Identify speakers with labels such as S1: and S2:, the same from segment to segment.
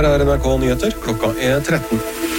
S1: Her NRK Nyheter, klokka 13.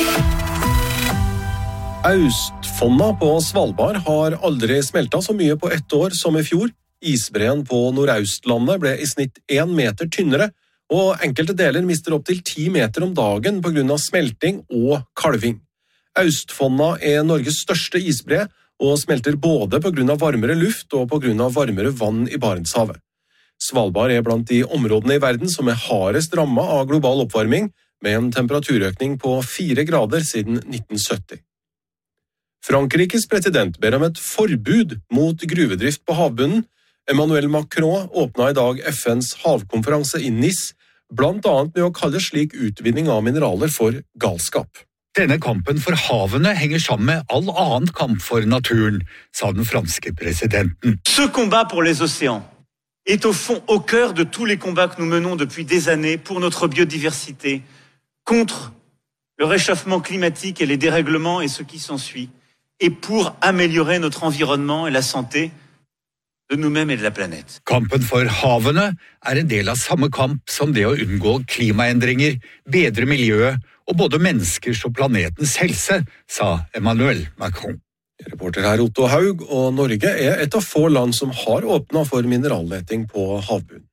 S1: Austfonna på Svalbard har aldri smeltet så mye på ett år som i fjor. Isbreen på Nordøstlandet ble i snitt 1 meter tynnere, og enkelte deler mister opp til 10 meter om dagen på grunn av smelting og kalving. Austfonna er Norges største isbre, og smelter både på grunn av varmere luft og på grunn av varmere vann i Barentshavet. Svalbard er blant de områdene i verden som er hardest rammet av global oppvarming, med en temperaturøkning på 4 grader siden 1970. Frankrikes president ber om et forbud mot gruvedrift på havbunnen. Emmanuel Macron åpnet i dag FNs havkonferanse i Nice, blant annet med å kalle slik utvinning av mineraler for galskap.
S2: Denne kampen for havene henger sammen med all annen kamp for naturen, sa den franske presidenten.
S3: Ce combat pour les océans est au fond au cœur de tous les combats que nous menons depuis des années pour notre biodiversité, contre le réchauffement climatique et les dérèglements et ce qui s'ensuit, et pour améliorer notre environnement et la santé de nous-mêmes et de la planète.
S2: Kampen for havene er en del av samme kamp som det å unngå klimaendringer, bedre miljøet og både menneskers og planetens helse, sa Emmanuel Macron.
S1: Reporter her Otto Haug, og Norge er et av få land som har åpnet for mineralleting på havbunnen.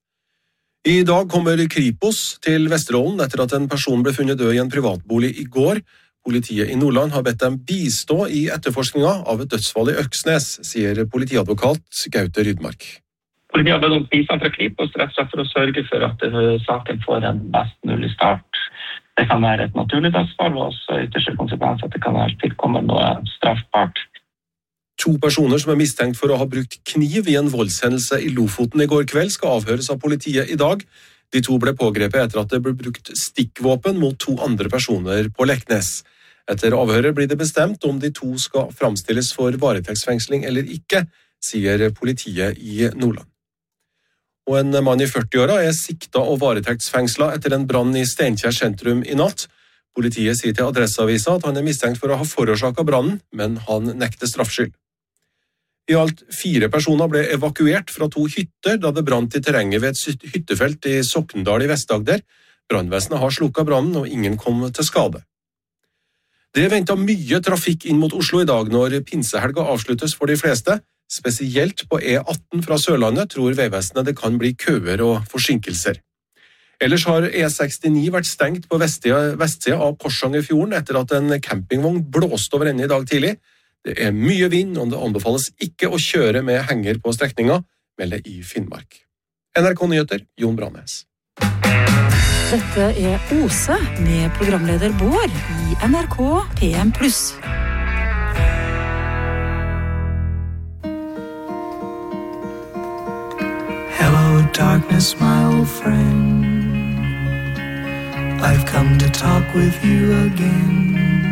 S1: I dag kommer Kripos til Vesterålen etter at en person ble funnet død i en privatbolig i går. Politiet i Nordland har bedt dem bistå i etterforskningen av et dødsfall i Øksnes, sier politiadvokat Gaute Rydmark.
S4: Politiet har bedt om bistand fra Kripos rett og slett for å sørge for at saken får en best mulig start. Det kan være et naturlig dødsfall, og også ytterste konsekvens at det kan være tilkommet noe straffbart.
S1: 2 personer som er mistenkt for å ha brukt kniv i en voldshendelse i Lofoten i går kveld skal avhøres av politiet i dag. De 2 ble pågrepet etter at det ble brukt stikkvåpen mot 2 andre personer på Leknes. Etter avhøret blir det bestemt om de 2 skal framstilles for varetektsfengsling eller ikke, sier politiet i Nordland. Og en mann i 40-åra er sikta og varetektsfengsla etter en brann i Steinkjer sentrum i natt. Politiet sier til Adresseavisa at han er mistenkt for å ha forårsaket brannen, men han nekter straffskyld. I alt 4 personer ble evakuert fra 2 hytter da det brant i terrenget ved et hyttefelt i Sokndal i Vest-Agder. Brannvesenet har slukket brannen, og ingen kom til skade. Det ventet mye trafikk inn mot Oslo i dag når pinsehelga avsluttes for de fleste. Spesielt på E18 fra Sørlandet tror Veivesenet det kan bli køer og forsinkelser. Ellers har E69 vært stengt på vestsida av Porsangerfjorden etter at en campingvogn blåste over ende i dag tidlig. Det er mye vind, og det anbefales ikke å kjøre med henger på strekninga, melder i Finnmark. NRK Nyheter, Jon Brannes.
S5: Dette er Ose med programleder Bård i NRK PM+.
S6: Hello, darkness, my old friend. I've come to talk with you again,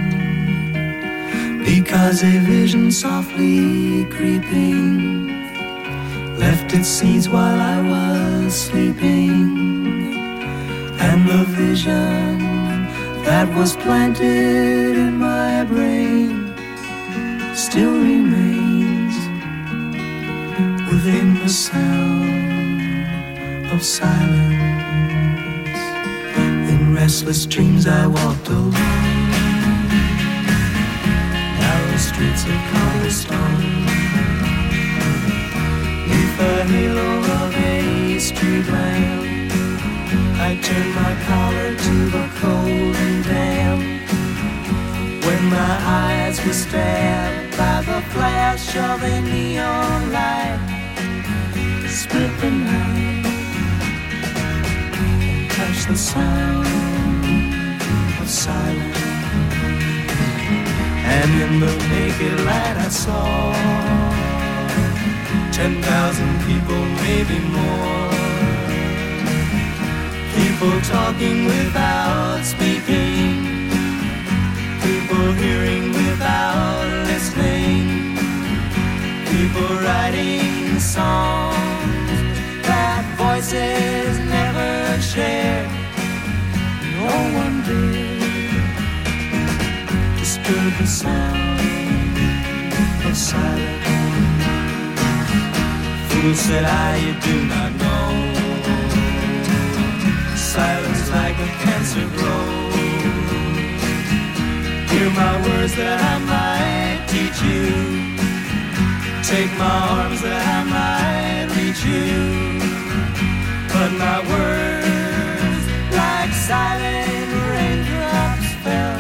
S6: because a vision softly creeping left its seeds while I was sleeping, and the vision that was planted in my brain still remains within the sound of silence. In restless dreams I walked alone, narrow streets of cobblestone, neath the halo of a street lamp. I turned my collar to the cold and damp, when my eyes were stabbed by the flash of a neon light. Split the night, touch the sound of silence, and in the naked light I saw 10,000 people, maybe more, people talking without speaking, people hearing without listening, people writing songs that voices never shared. No one did disturb the sound of silence. Fool, said I, you do not know. Silence like a cancer grows. Hear my words that I might teach you. Take my arms that I might reach you. But my words, like silent raindrops, fell,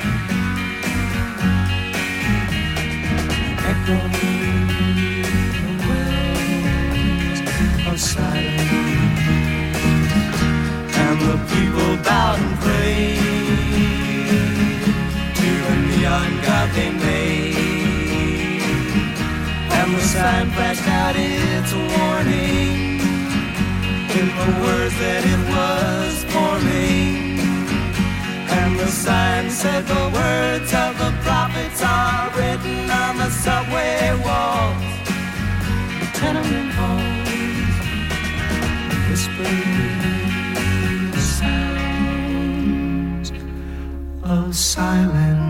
S6: echoing the wells of silence. And the people bowed and prayed to the neon god they made. And the sign flashed out its warning in the words that it was forming. And the sign said the words of the prophets are written on the subway walls, the tenement halls, whispering sounds of silence.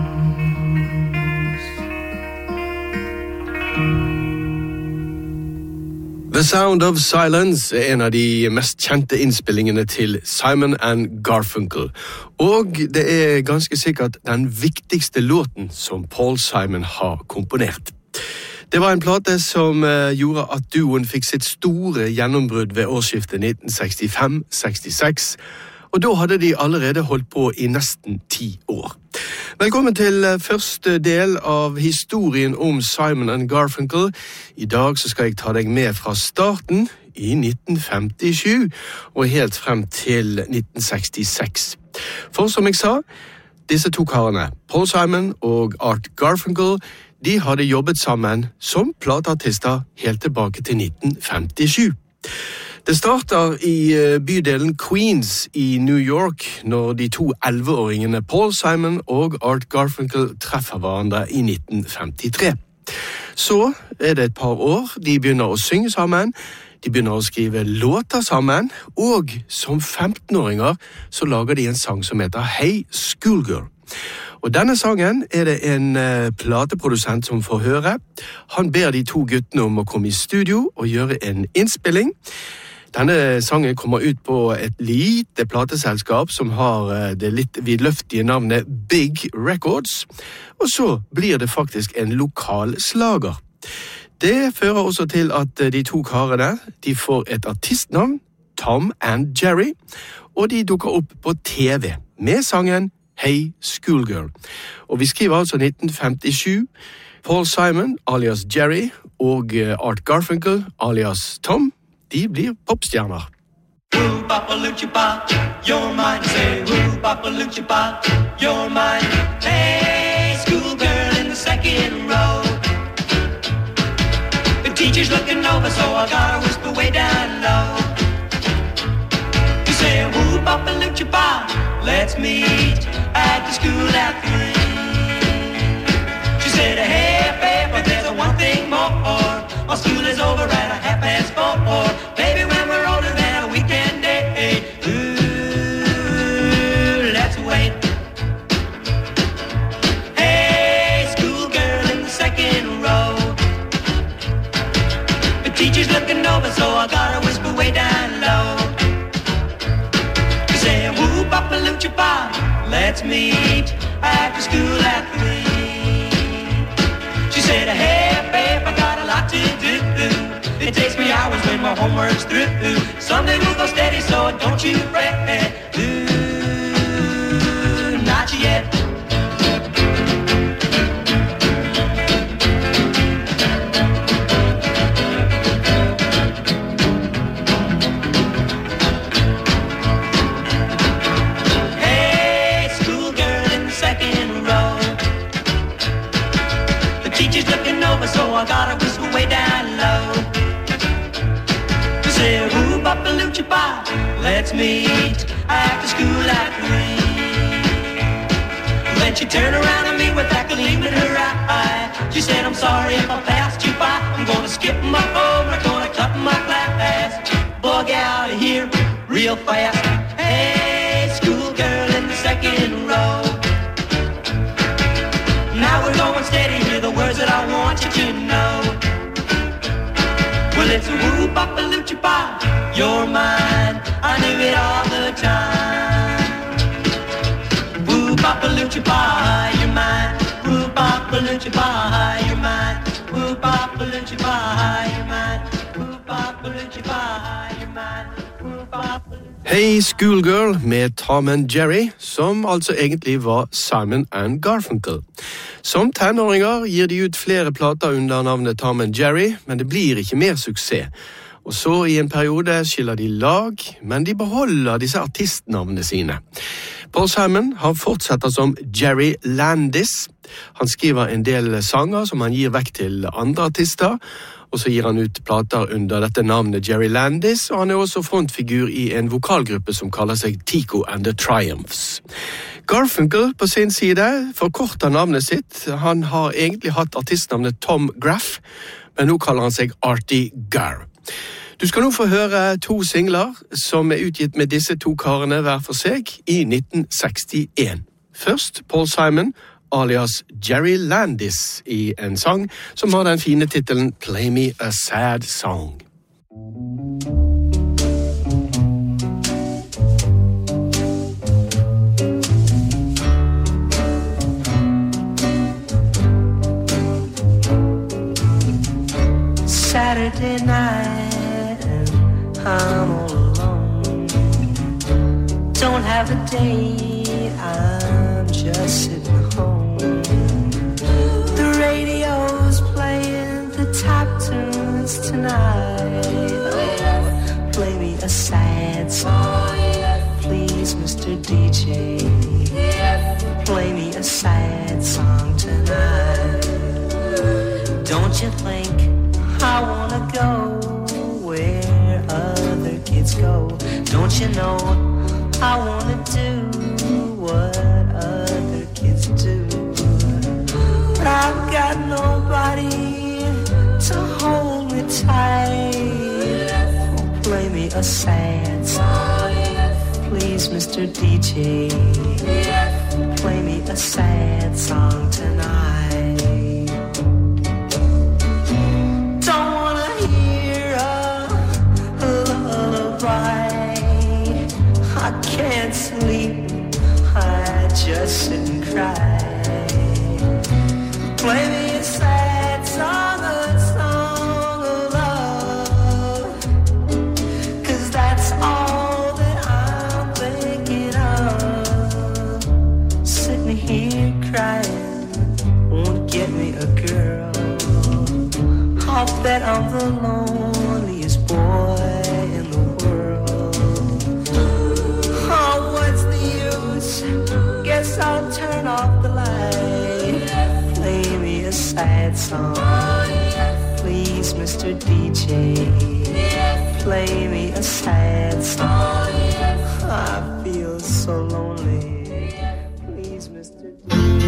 S7: The Sound of Silence er en av de mest kjente innspillingene til Simon and Garfunkel. Og det er ganske sikkert den viktigste låten som Paul Simon har komponert. Det var en plate som gjorde at duoen fikk sitt store gjennombrudd ved årsskiftet 1965-66, og da hadde de allerede holdt på i nesten 10 år. Velkommen til første del av historien om Simon and Garfunkel. I dag så skal jeg ta deg med fra starten i 1957 og helt frem til 1966. For som jeg sa, disse to karene, Paul Simon og Art Garfunkel, de hadde jobbet sammen som plateartister helt tilbake til 1957. Det starter i bydelen Queens i New York når de to 11-åringene Paul Simon og Art Garfunkel treffer hverandre i 1953. Så er det et par år, de begynner å synge sammen, de begynner å skrive låter sammen, og som 15-åringer så lager de en sang som heter Hey Schoolgirl. Og denne sangen er det en plateprodusent som får høre. Han ber de to guttene om å komme i studio og gjøre en innspilling. Denne sangen kommer ut på et lite plateselskap som har det litt vidløftige navnet Big Records, og så blir det faktisk en lokal slager. Det fører også til at de to karene, de får et artistnavn, Tom and Jerry, og de dukker opp på TV med sangen Hey Schoolgirl. Og vi skriver altså 1957. Paul Simon, alias Jerry, og Art Garfunkel, alias Tom, de blir popstjerner.
S6: Woo-bop-a-loo-cha-bop, you're mine. Say woo-bop-a-loo-cha-bop, you're mine. Hey, schoolgirl in the second row. The teacher's looking over, so I gotta whisper way down low. You say woo-bop-a-loo-cha-bop, let's meet at the school at 3. She said, hey, babe, but there's one thing more. My school is over at 4:30. Baby, when we're older than a weekend day, ooh, let's wait. Hey, schoolgirl in the second row. The teacher's looking over, so I gotta whisper way down low. You say, woo-bop-a-loo-cha-bop, let's meet after school at 3. She said, hey, babe, I got a lot to do. It takes me hours when my homework's through. Someday we'll go steady, so don't you fret. Ooh, not yet. Hey, schoolgirl in the second row. The teacher's looking over, so I gotta whisper way down low. Say woo-bop-a-loo-cha-bop, let's meet after school at 3. Then she turned around on me with that gleam in her eye. She said, I'm sorry if I passed you by. I'm gonna skip my homework, gonna cut my class. Bug out of here real fast. Hey, schoolgirl in the second row. Now we're going steady, hear the words that I want you to know. Well, it's a woo-bop-a-loo-cha-bop, you're mine, I knew it all the time. Whoop-a-pa-loo-chee-pa, you're mine. Whoop-a-pa-loo-chee-pa, you're mine. Whoop-a-pa-loo-chee-pa, you're mine. Whoop-a-pa-loo-chee-pa, you're mine.
S7: Hey Schoolgirl med Tom and Jerry, som altså egentlig var Simon and Garfunkel. Som tenåringer gir de ut flere plater under navnet Tom and Jerry, men det blir ikke mer suksess. Og så i en periode skiller de lag, men de beholder disse artistnavnene sine. Paul Simon har fortsetter som Jerry Landis. Han skriver en del sanger som han gir vekk til andre artister, og så gir han ut plater under dette navnet Jerry Landis, og han er også frontfigur i en vokalgruppe som kaller seg Tico and the Triumphs. Garfunkel på sin side forkorter navnet sitt. Han har egentlig hatt artistnavnet Tom Graff, men nå kaller han seg Artie Garr. Du skal nå få høre 2 singler som er utgitt med disse 2 karene hver for seg i 1961. Først Paul Simon, alias Jerry Landis, i en sang som har den fine titelen Play Me a Sad Song.
S6: Saturday night, I'm all alone. Don't have a date, I'm just sitting home. The radio's playing the top tunes tonight. Oh, play me a sad song, please, Mr. DJ. Play me a sad song tonight. Don't you think I wanna go where other kids go? Don't you know I wanna do what other kids do? But I've got nobody to hold me tight. Oh, play me a sad song, please, Mr. DJ. Play me a sad song tonight. I can't sleep, I just sit and cry. Play me a sad song, a song of love, 'cause that's all that I'm thinking of. Sitting here crying won't get me a girl. I'll bet I'm the loneliest boy in the world. Oh, what's the use? Guess I'll turn off the light. Play me a sad song, please, Mr. DJ. Play me a sad song, I feel so lonely. Please, Mr. DJ.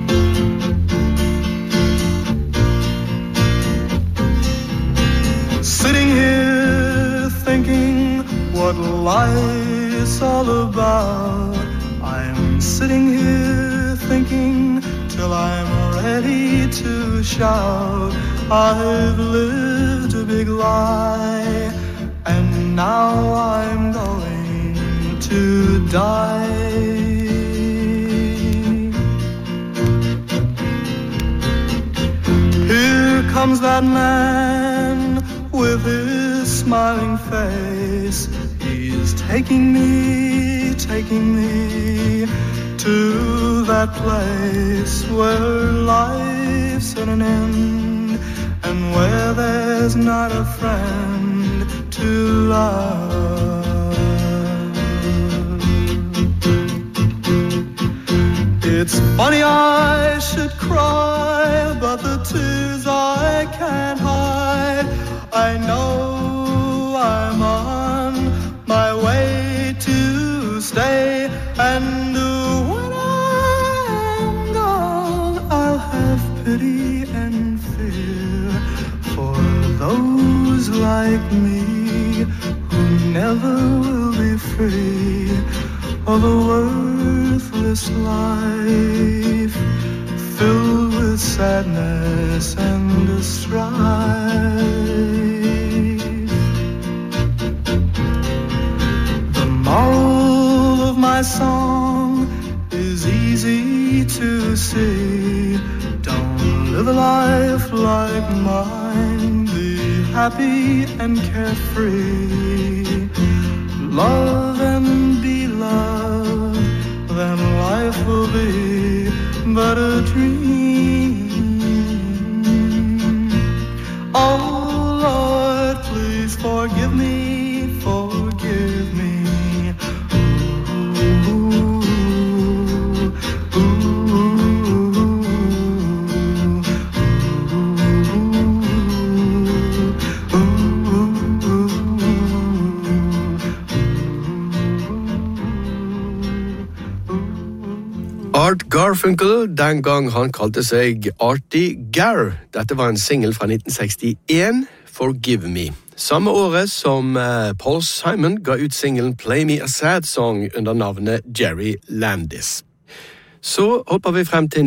S8: Sitting here thinking what life's all about. I'm sitting here thinking till I'm ready to shout. I've lived a big lie, and now I'm going to die. Here comes that man with his smiling face. He's taking me to that place where life's at an end, and where there's not a friend to love. It's funny I should cry, but the tears I can't hide. I know I'm on my way to stay, and when I'm gone, I'll have pity and fear for those like me who never will be free of a worthless life filled with sadness and strife. The moral of my song is easy like mine, be happy and carefree, love and be loved, then life will be but a dream. Oh Lord, please forgive me, forgive me.
S7: Art Garfunkel, den gang han kalte seg Artie Gar. Dette var en single fra 1961, Forgive Me. Samme året som Paul Simon ga ut singlen Play Me a Sad Song under navnet Jerry Landis. Så hopper vi frem til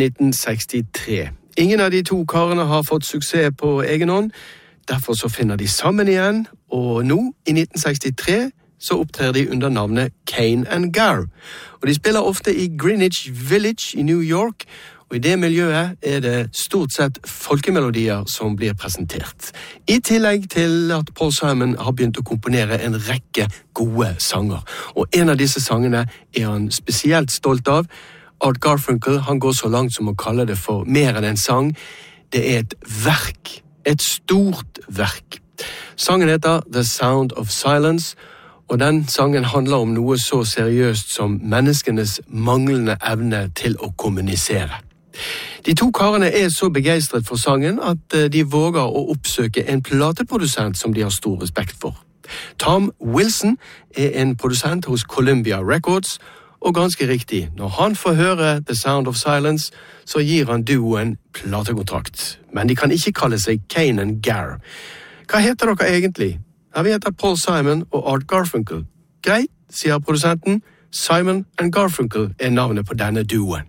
S7: 1963. Ingen av de to karene har fått suksess på egen hånd, derfor så finner de sammen igjen, og nå, i 1963, så opptrer de under navnet Kane and Gar. Og de spiller ofte i Greenwich Village i New York, og i det miljøet er det stort sett folkemelodier som blir presentert. I tillegg til at Paul Simon har begynt å komponere en rekke gode sanger. Og en av disse sangene er han spesielt stolt av. Art Garfunkel, han går så langt som å kalle det for mer enn en sang. Det er et verk, et stort verk. Sangen heter The Sound of Silence, og den sangen handler om noe så seriøst som menneskenes manglende evne til å kommunisere. De to karene er så begeistret for sangen at de våger å oppsøke en plateprodusent som de har stor respekt for. Tom Wilson er en produsent hos Columbia Records, og ganske riktig, når han får høre The Sound of Silence, så gir han duoen platekontrakt. Men de kan ikke kalle seg Kane and Gar. Hva heter dere egentlig? Ja, vi heter Paul Simon og Art Garfunkel. Greit, sier produsenten. Simon and Garfunkel er navnet på denne duoen.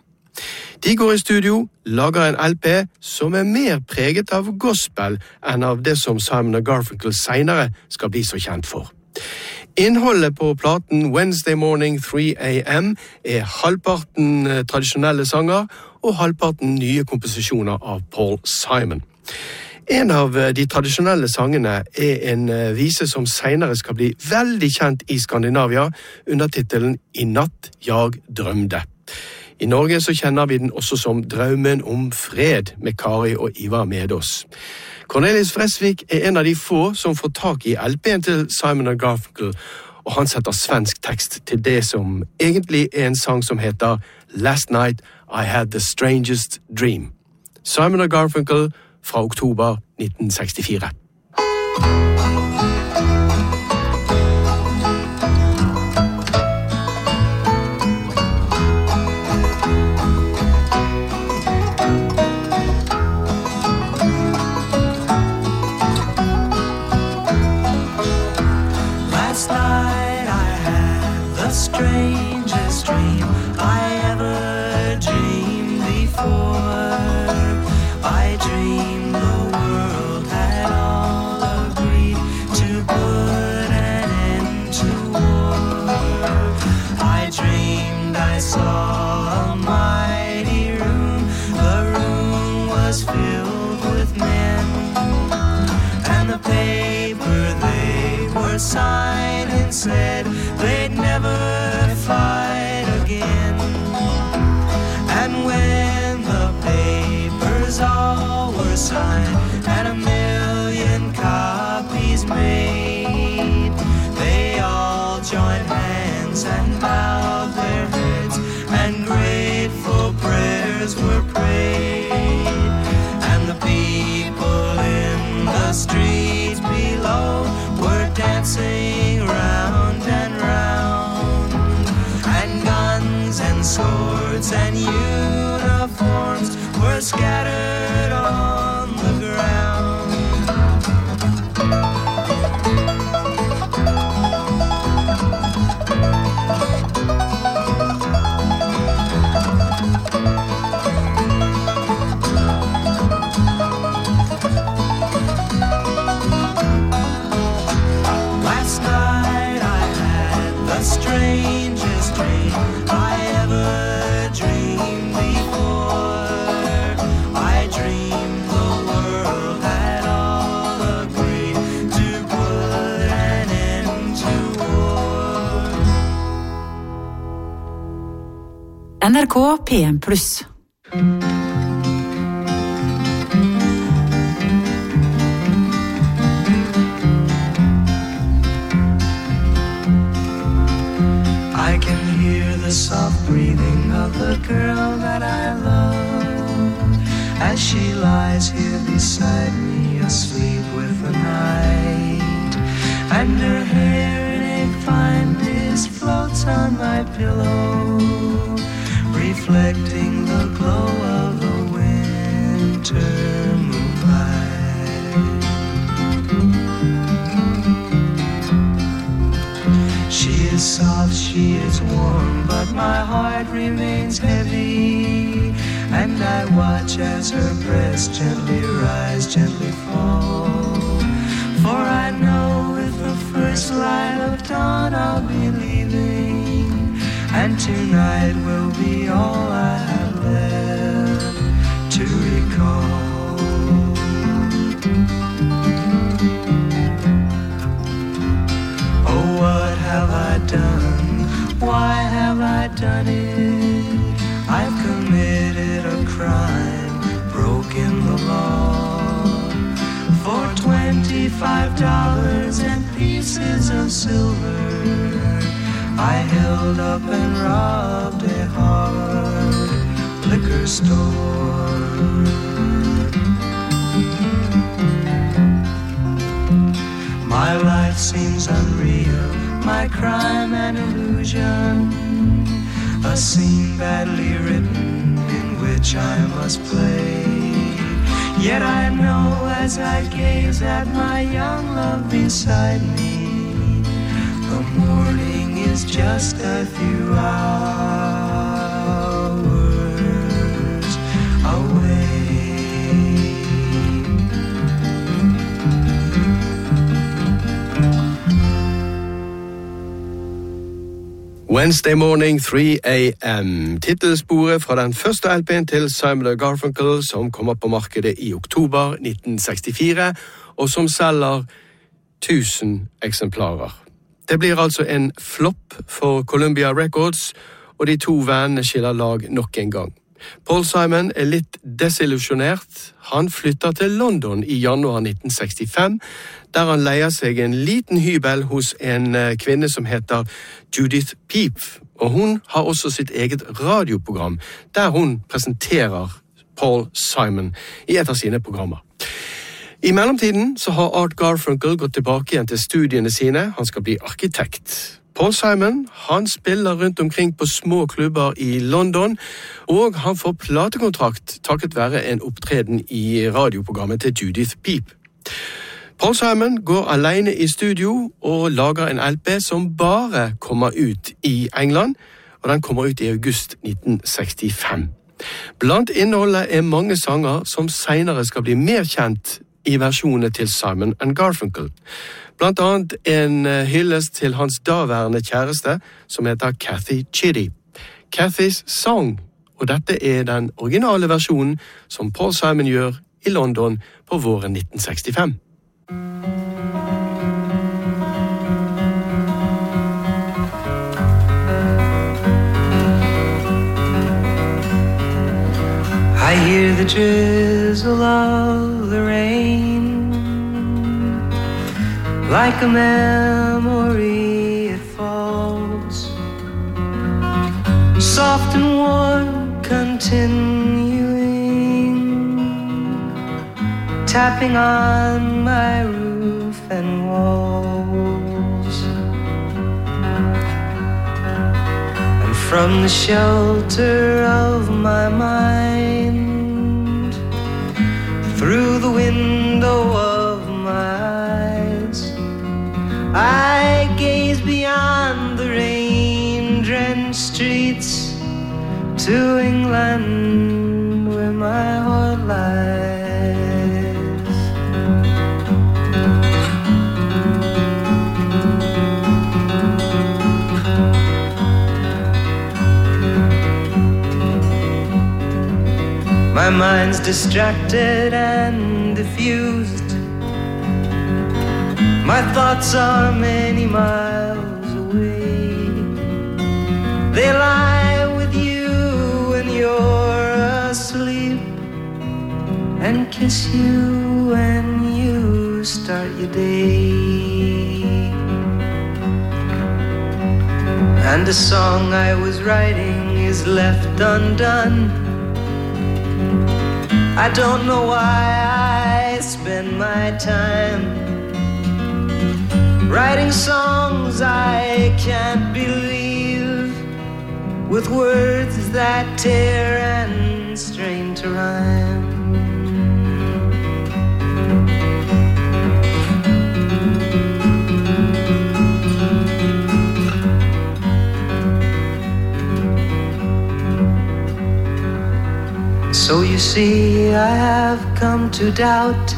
S7: De går i studio, lager en LP som er mer preget av gospel enn av det som Simon og Garfunkel senere skal bli så kjent for. Innholdet på platen Wednesday Morning 3 AM er halvparten tradisjonelle sanger og halvparten nye komposisjoner av Paul Simon. En av de tradisjonelle sangene er en vise som senere skal bli veldig kjent i Skandinavia under titelen I natt jeg drømte. I Norge så kjenner vi den også som Drømmen om fred med Kari og Ivar Medås. Cornelis Vreeswijk er en av de få som får tak i LP-en til Simon og Garfunkel, og han setter svensk tekst til det som egentlig er en sang som heter Last Night I Had the Strangest Dream. Simon og Garfunkel fra oktober 1964.
S6: Last night I had the strangest dream I ever dreamed before. I dreamed the world had all agreed to put an end to war. I dreamed I saw a mighty room. The room was filled with men, and the paper they were signing said they'd never fight again. And when the papers all were signed and 1,000,000 copies made, they all joined hands and bowed their heads, and grateful prayers were prayed. And the people in the streets below were dancing round and round, and guns and swords and uniforms were scattered on the ground. Last night I had the strangest dream I ever dreamed before. I
S5: NRK PM+.
S6: I can hear the soft breathing of the girl that I love as she lies here beside me, asleep with the night, and her hair in a fine mist floats on my pillow, reflecting the glow of the winter moonlight. She is soft, she is warm, but my heart remains heavy, and I watch as her breast gently rise, gently fall. For I know with the first light of dawn I'll be leaving, and tonight will be all I have left to recall. Oh, what have I done? Why have I done it? I've committed a crime, broken the law. For $25 and pieces of silver, I held up and robbed a hard liquor store. My life seems unreal, my crime an illusion, a scene badly written in which I must play. Yet I know as I gaze at my young love beside me, the morning is just a few hours away.
S7: Wednesday morning, 3 a.m. Titelsporet fra den første LP'en til Simon & Garfunkel, som kommer på markedet i oktober 1964, og som selger 1000 eksemplarer. Det blir altså en flopp for Columbia Records, og de to vennene skiller lag nok en gang. Paul Simon er litt desillusjonert. Han flytter til London i januar 1965, der han leier seg en liten hybel hos en kvinne som heter Judith Peep, og hun har også sitt eget radioprogram, der hun presenterer Paul Simon i et av sine programmer. I mellomtiden så har Art Garfunkel gått tilbake igjen til studiene sine. Han skal bli arkitekt. Paul Simon, han spiller rundt omkring på små klubber i London, og han får platekontrakt takket være en opptreden i radioprogrammet til Judith Peep. Paul Simon går alene i studio og lager en LP som bare kommer ut i England, og den kommer ut i august 1965. Blant innholdet er mange sanger som senere skal bli mer kjent i versjonene til Simon & Garfunkel. Blant annet en hyllest til hans daværende kjæreste, som heter Kathy Chitty. Kathys Song, og dette er den originale versjonen som Paul Simon gjør i London på våren 1965.
S6: I hear the drizzle of the rain, like a memory it falls, soft and warm, continuing, tapping on my roof and walls. And from the shelter of my mind, through the window of my eyes, I gaze beyond the rain-drenched streets to England, where my heart lies. My mind's distracted and diffused. My thoughts are many miles away. They lie with you and kiss you when you start your day. And the song I was writing is left undone. I don't know why I spend my time writing songs I can't believe, with words that tear and strain to rhyme. So you see, I have come to doubt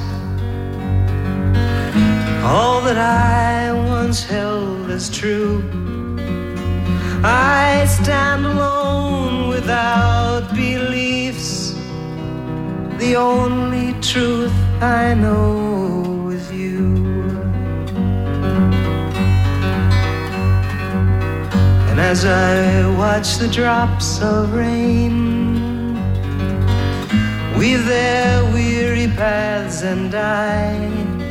S6: all that I once held as true. I stand alone without beliefs. The only truth I know is you. And as I watch the drops of rain weave their weary paths and I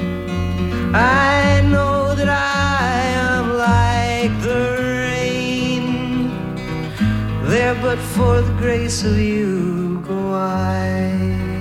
S6: know that I am like the rain. There but for the grace of you go I.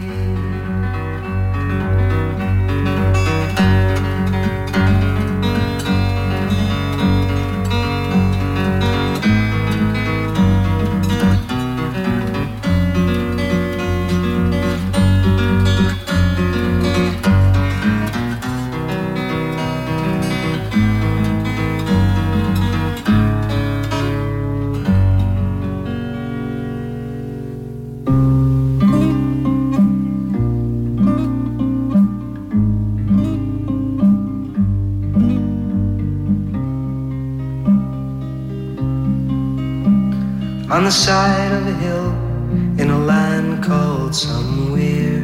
S6: On the side of a hill in a land called somewhere,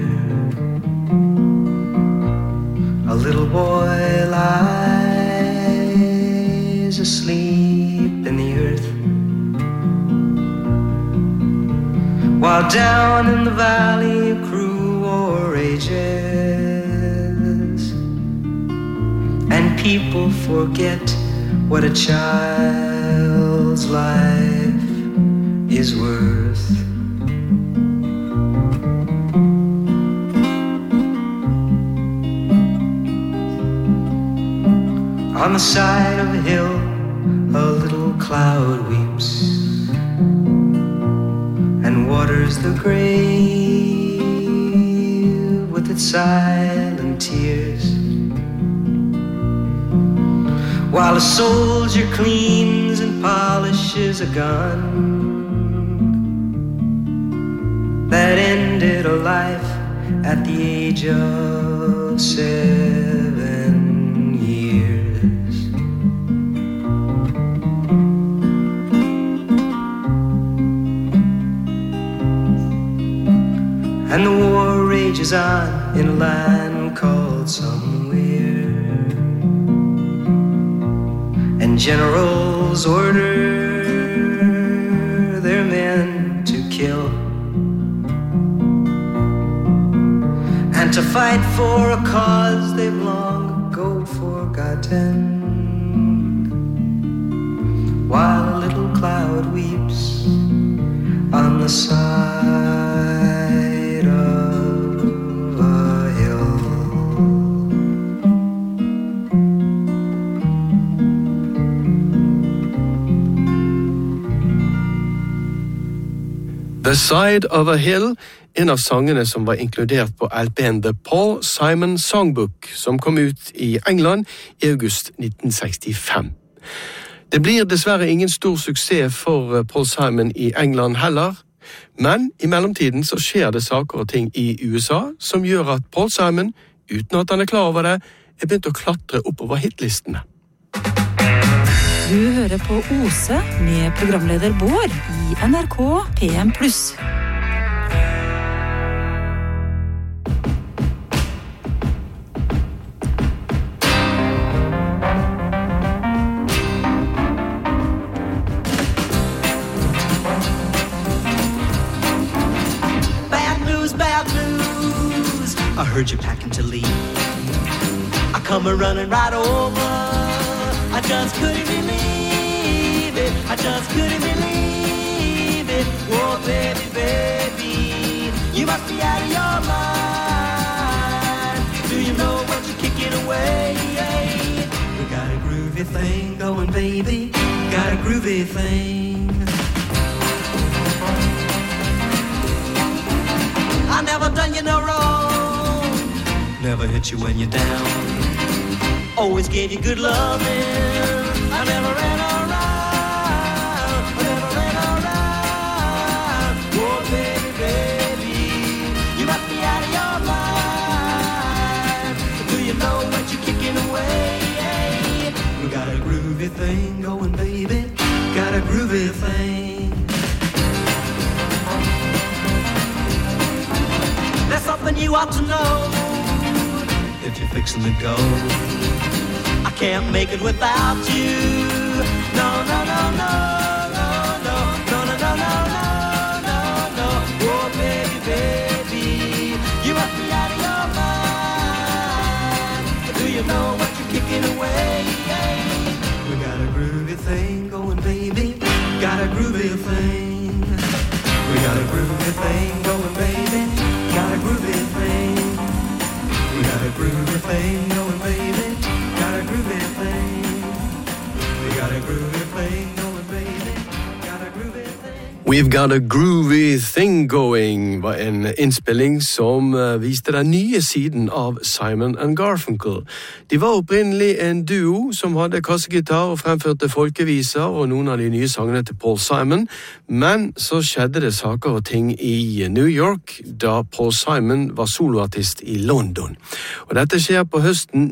S6: a little boy lies asleep in the earth, while down in the valley a crew war rages, and people forget what a child's life is worth. On the side of a hill, a little cloud weeps and waters the grave with its silent tears, while a soldier cleans and polishes a gun that ended a life at the age of 7 years. And the war rages on in a land called somewhere, and generals order their men to kill and to fight for a cause they've long ago forgotten, while a little cloud weeps on the side of a hill.
S7: The Side of a Hill, en av sangene som var inkludert på LP-en The Paul Simon Songbook, som kom ut i England i august 1965. Det blir dessverre ingen stor suksess for Paul Simon i England heller, men i mellomtiden så skjer det saker og ting i USA som gjør at Paul Simon, uten at han er klar over det, er begynt å klatre oppover hitlistene.
S5: Du hører på OSE med programleder Bård i NRK PM+.
S6: Bad news, heard you packing to leave. I come a-running right over. I just couldn't believe it. I just couldn't believe it. Oh, baby, baby, you must be out of your mind. Do you know what you're kicking away? We got a groovy thing going, baby. Got a groovy thing. I never done you no wrong. Never hit you when you're down. Always gave you good loving. I never ran around. I never ran around. Oh, baby, baby, you must be out of your mind. Do you know what you're kicking away? We got a groovy thing going, baby. Got a groovy thing. There's something you ought to know if you're fixing to go. I can't make it without you. No, no, no, no, no, no, no, no, no, no, no, no. Oh, baby, baby, you must be out of your mind. Do you know what you're kicking away? We got a groovy thing going, baby. Got a groovy thing. We got a groovy thing going, baby. Got a groovy thing. We got a groovy thing going, baby. Got a groovy thing. We got a groovy thing going, baby. Got a groovy thing.
S7: We've Got a Groovy Thing Going var en innspilling som viste den nye siden av Simon and Garfunkel. De var opprinnelig en duo som hadde kassegitar og fremførte folkeviser og noen av de nye sangene til Paul Simon, men så skjedde det saker og ting i New York da Paul Simon var soloartist i London. Og dette skjer på høsten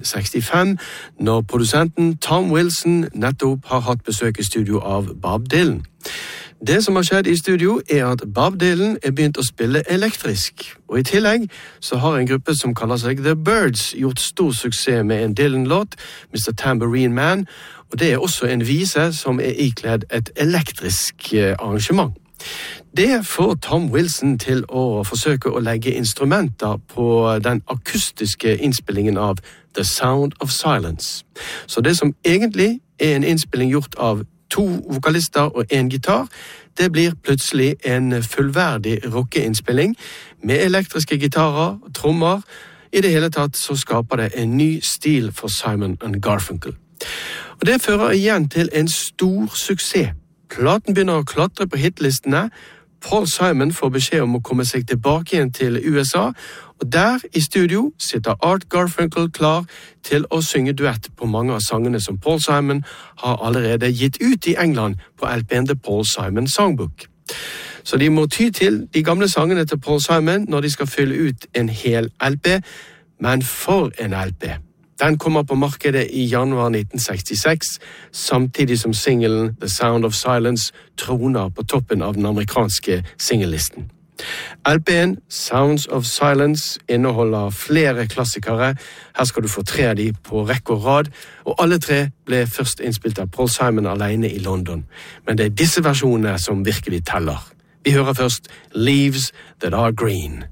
S7: 1965 når produsenten Tom Wilson nettopp har hatt besøk i studio av Bob Dylan. Det som har skjedd i studio at Bob Dylan begynt å spille elektrisk, og i tillegg så har en gruppe som kaller seg The Byrds gjort stor suksess med en Dylan-låt, Mr. Tambourine Man, og det også en vise som ikledd et elektrisk arrangement. Det får Tom Wilson til å forsøke å legge instrumenter på den akustiske innspillingen av The Sound of Silence. Så det som egentlig en innspilling gjort av 2 vokalister og 1 gitar, det blir plutselig en fullverdig rockeinnspilling med elektriske gitarer, trommer. I det hele tatt så skaper det en ny stil for Simon and Garfunkel. Og det fører igjen til en stor suksess. Platen begynner å klatre på hitlistene. Paul Simon får beskjed om å komme seg tilbake igjen til USA, og der i studio sitter Art Garfunkel klar til å synge duett på mange av sangene som Paul Simon har allerede gitt ut i England på LP'en The Paul Simon Songbook. Så de må ty til de gamle sangene til Paul Simon når de skal fylle ut en hel LP, men for en LP! Den kommer på markedet i januar 1966, samtidig som singelen The Sound of Silence troner på toppen av den amerikanske singellisten. LP'en Sounds of Silence inneholder flere klassikere. Her skal du få 3 av de på rekke og rad, og alle 3 ble først innspilt av Paul Simon alene i London. Men det disse versjonene som virkelig teller. Vi hører først Leaves That Are Green.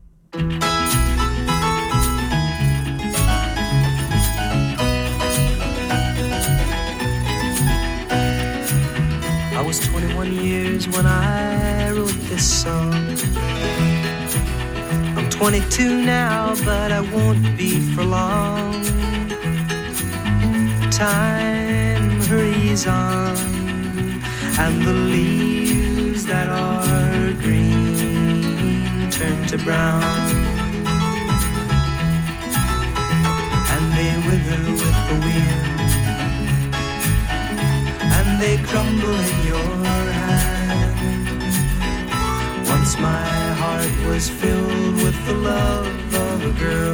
S6: I was 21 years when I wrote this song. I'm 22 now, but I won't be for long. Time hurries on, and the leaves that are green turn to brown, and they wither with the wind, and they crumble in your hand. Once my heart was filled with the love of a girl.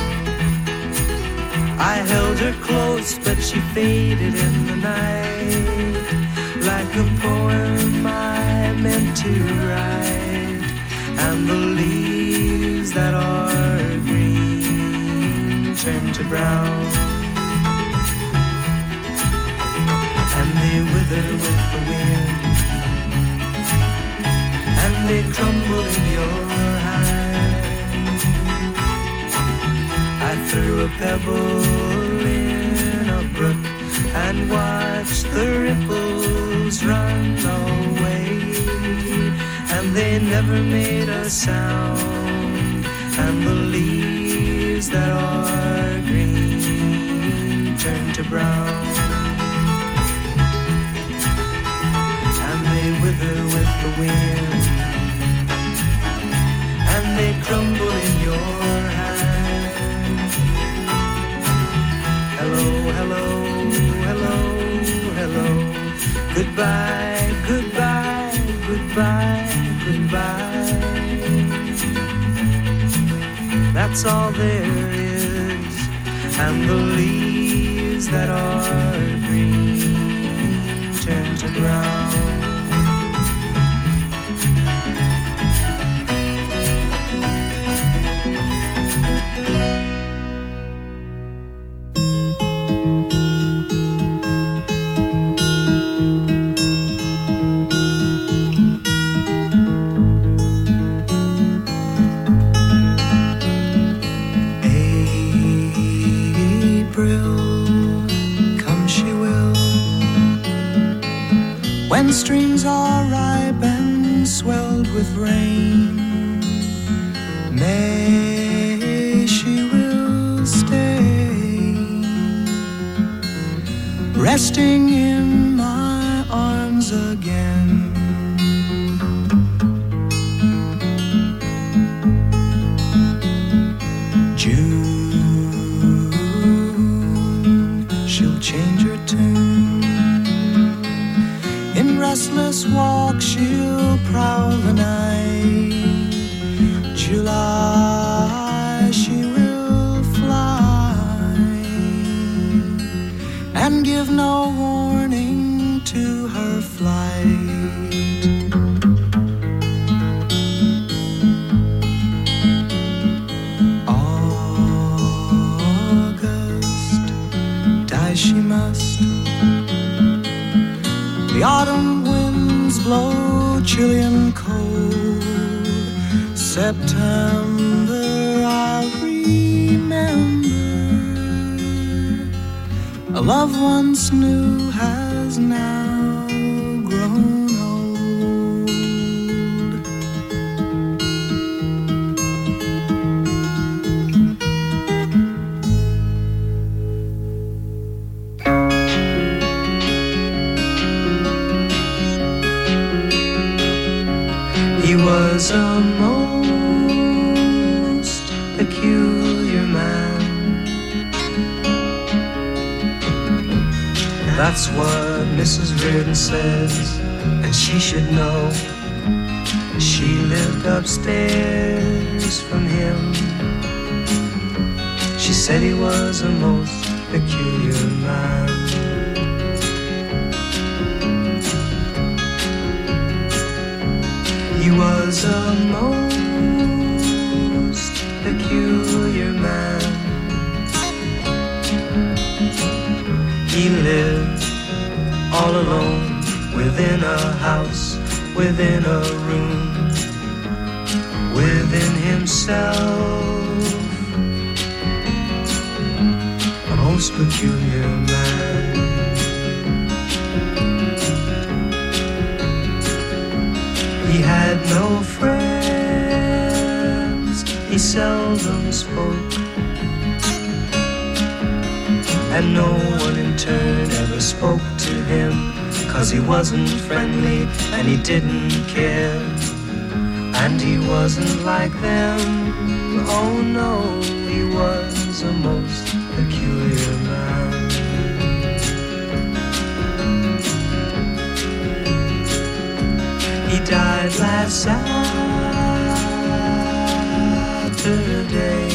S6: I held her close, but she faded in the night, like a poem I meant to write. And the leaves that are green turn to brown, and they wither with the wind, and they crumble in your hand. threw a pebble in a brook and watched the ripples run away, and they never made a sound, and the leaves that are green turned to brown, and they wither with the wind, and they crumble in your hand. Hello, hello, hello, hello, goodbye, goodbye, goodbye, goodbye. That's all there is, and the leaves that are green turn to brown. When streams are ripe and swelled with rain, May she will stay, resting in my arms again. June, she'll change her tune. In restless walk she'll prowl the night. July she will fly and give no warning to her flight. August, die she must. The autumn winds blow chilly and cold. September I'll remember. A love once new has now grown old. He was a most peculiar man. That's what Mrs. Reardon says, and she should know. She lived upstairs from him. She said he was a most peculiar man. He was a most peculiar man. He lived all alone within a house, within a room, within himself. A most peculiar man. He had no friends, he seldom spoke, and no one in turn ever spoke to him, 'cause he wasn't friendly and he didn't care, and he wasn't like them. Oh no, he was a most peculiar man. He died last Saturday.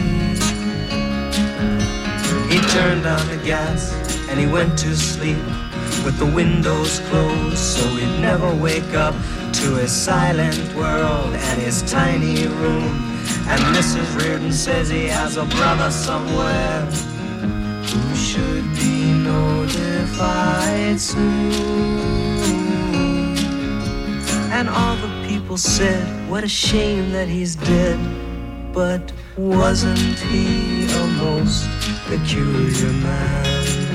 S6: He turned on the gas and he went to sleep with the windows closed, so he'd never wake up to his silent world and his tiny room. And Mrs. Reardon says he has a brother somewhere who should be notified soon. And all the people said, what a shame that he's dead. But Wasn't he a most peculiar man?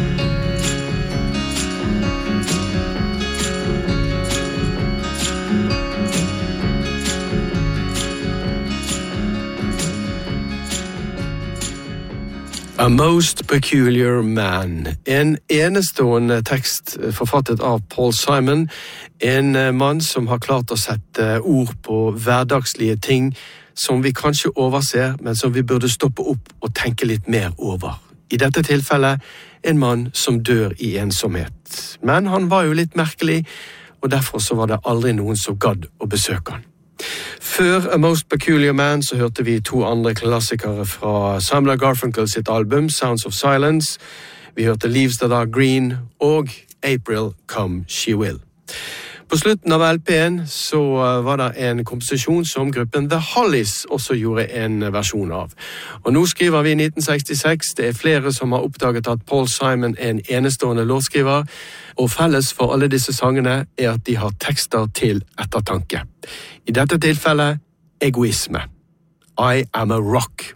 S7: A Most Peculiar Man. En enestående tekst forfattet av Paul Simon, en mann som har klart å sette ord på hverdagslige ting som vi kanskje overser, men som vi burde stoppe opp og tenke litt mer over. I dette tilfellet en mann som dør i ensomhet. Men han var jo litt merkelig, og derfor så var det aldri noen som gadd å besøke han. Før A Most Peculiar Man så hørte vi to andre klassikere fra Simon & Garfunkel sitt album Sounds of Silence. Vi hørte Leaves That Are Green og April Come She Will. På slutten av LP-en så var det en komposisjon som gruppen The Hollies også gjorde en versjon av. Og nå skriver vi 1966. Det er flere som har oppdaget at Paul Simon er en enestående låtskriver, og felles for alle disse sangene er at de har tekster til ettertanke. I dette tilfellet egoisme. I am a rock.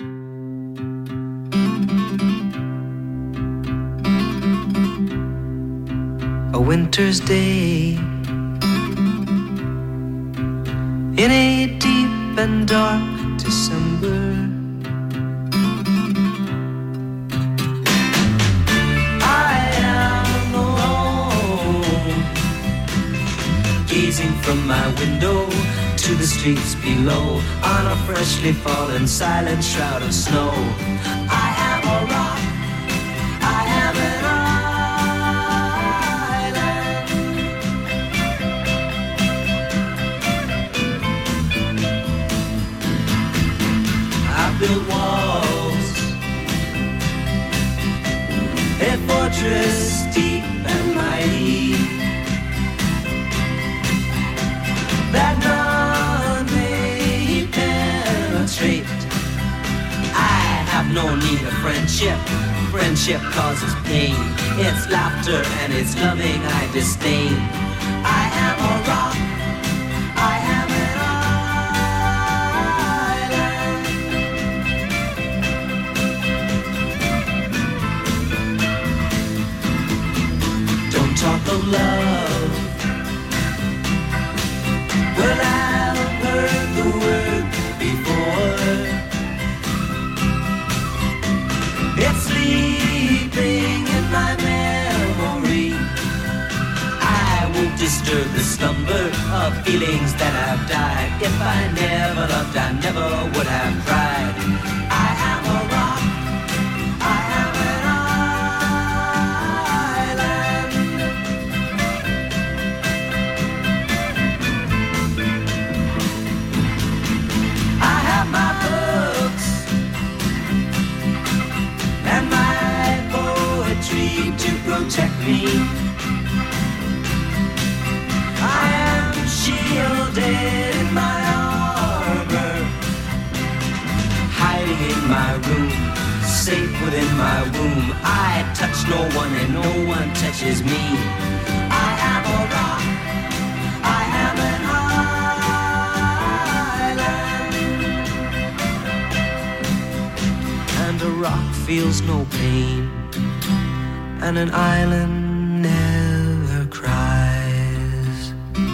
S6: A winter's day in a deep and dark December, I am alone, gazing from my window to the streets below, on a freshly fallen silent shroud of snow. I am a rock, I am an built walls, a fortress deep and mighty, that none may penetrate. I have no need of friendship. Friendship causes pain. It's laughter and it's loving I disdain. I am a rock, I am an talk of love. Well, I've heard the word before. It's sleeping in my memory. I won't disturb the slumber of feelings that have died. If I never loved, I never would have tried. I am a rock, I am an my books and my poetry to protect me. I am shielded in my armor, hiding in my room, safe within my womb. I touch no one and no one touches me. I am a rock, I am an and a rock feels no pain, and an island never cries.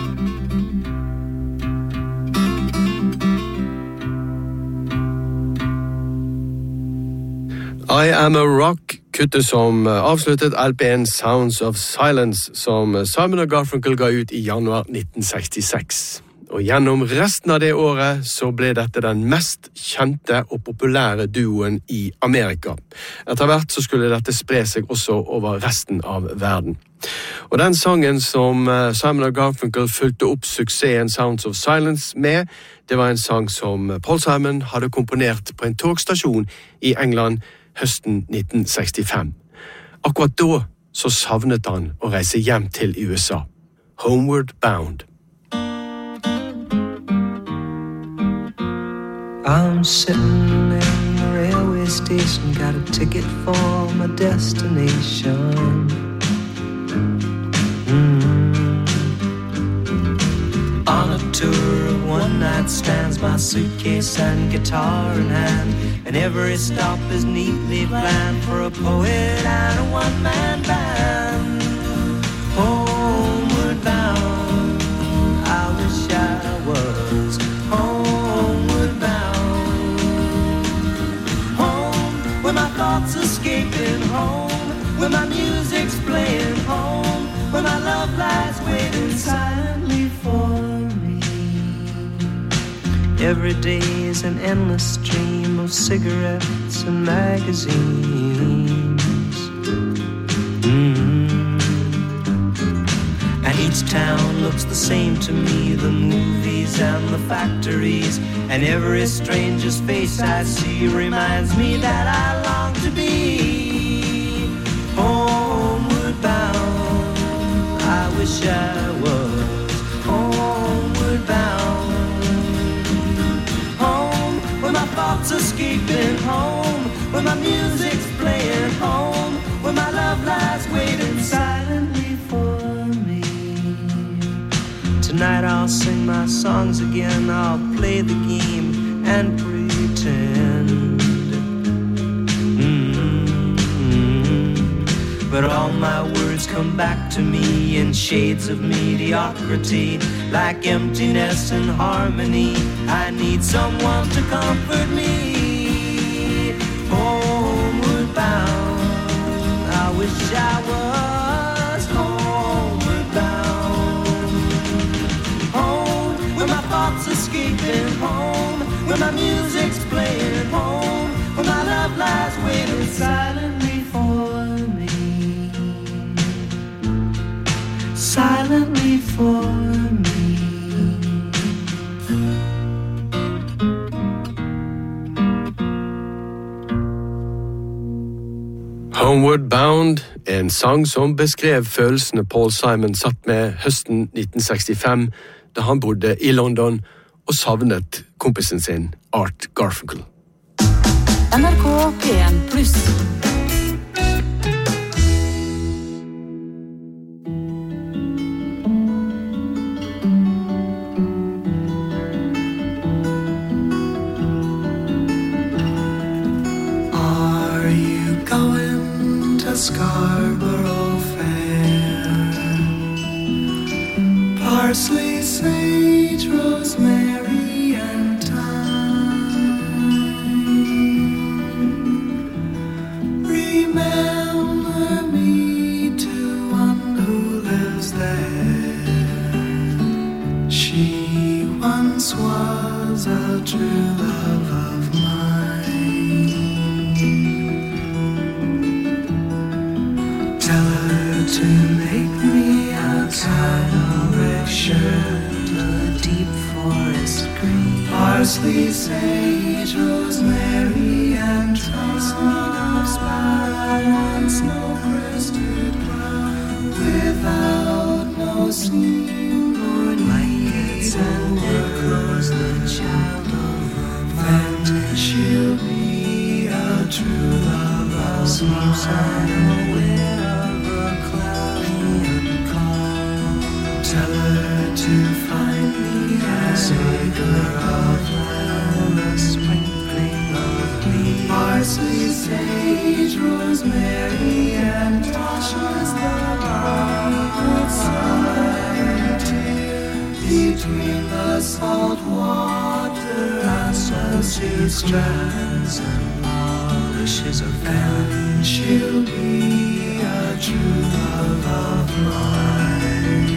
S7: I am a rock, kuttet som avsluttet LP-en Sounds of Silence, som Simon & Garfunkel ga ut i januar 1966. Og gjennom resten av det året så ble dette den mest kjente og populære duoen i Amerika. Etter hvert så skulle dette spre seg også over resten av verden. Og den sangen som Simon & Garfunkel fulgte opp suksessen Sounds of Silence med, det var en sang som Paul Simon hadde komponert på en togstasjon i England høsten 1965. Akkurat da så savnet han å reise hjem til USA. Homeward Bound.
S6: I'm sitting in the railway station, got a ticket for my destination. On a tour of one-night stands, my suitcase and guitar in hand, and every stop is neatly planned for a poet and a one-man band. Homeward bound, I wish I was homeward bound. Home, where my thoughts escaping, home, where my music's playing, home, where my love lies waiting silently for me. Every day is an endless stream of cigarettes and magazines. And each town looks the same to me, the movies and the factories, and every stranger's face I see reminds me that I long to be homeward bound. I wish I was homeward bound. Home, where my thoughts escaping, home, where my music's playing, home, where my love lies waiting silently for me. Tonight I'll sing my songs again, I'll play the game and pretend. But all my words come back to me in shades of mediocrity, like emptiness and harmony. I need someone to comfort me. Homeward bound, I wish I was homeward bound. Home, where my thoughts escaping, home, where my music's playing, home, where my love lies waiting silently for me. Silently for me.
S7: Homeward Bound, en sang som beskrev følelsene Paul Simon satt med høsten 1965, da han bodde i London og savnet kompisen sin Art Garfunkel.
S5: NRK P1+.
S8: Scarborough Fair. Parsley, sage, rosemary, and thyme. Remember me to one who lives there. She once was a true love of mine. To make me a tile shirt, a deep forest green. Parsley, sage, rosemary, and thyme. Of spiral on snow-crested ground, without no seam or blankets and echoes, the child of romance. She'll be a true love of mine. Tell her to find me as a girl of a sprinkling of leaves. Parsley, sage, rosemary, and touches the dark side. Between the salt water associate strands and polishes her fan, she'll be a true love of mine.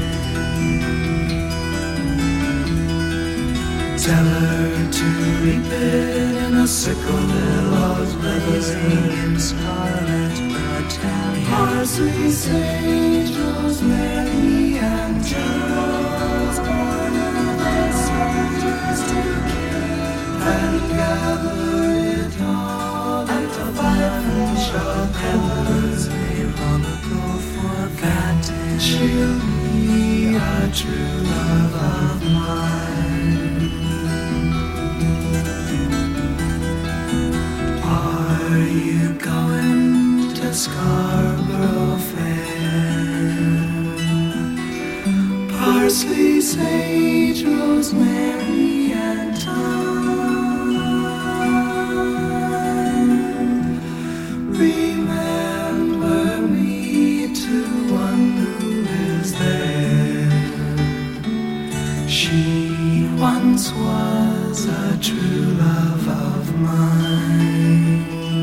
S8: Tell her to reap it in a sickle, billows blazing in scarlet battalion. Parsley, sage, rosemary, and Charles order the soldiers to kill and gather it all at the bunch of peppers. They long ago forgotten. She'll be a true love of mine. Are you going to Scarborough Fair? Parsley, sage, rosemary, and thyme. once was a true love of mine.